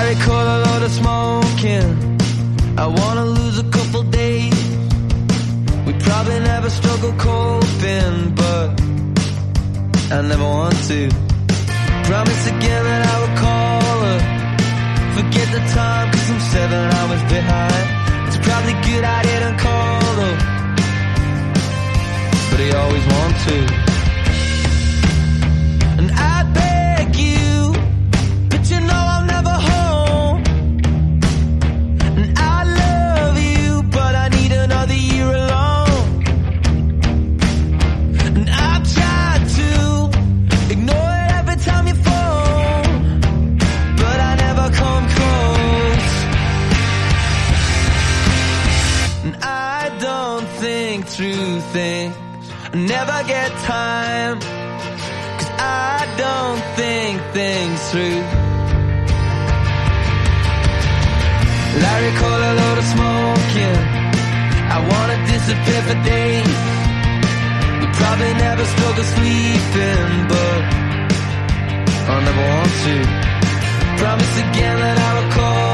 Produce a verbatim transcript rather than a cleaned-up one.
Larry caught a load of smoking. I wanna lose a couple days. We probably never struggle coping, but I never want to. Promise again that I would call her. Forget the time cause I'm seven hours behind. It's probably good I didn't call her, but I always want to. And I beg you, but you know I'm never home. And I love you, but I need another year alone. And I've tried to ignore it every time you phone, but I never come close. And I don't think through things, I never get time, cause I don't think things through. Larry caught a load of smoking. I wanna disappear for days. We probably never struggle sleeping, but I never want to. Promise again that I will call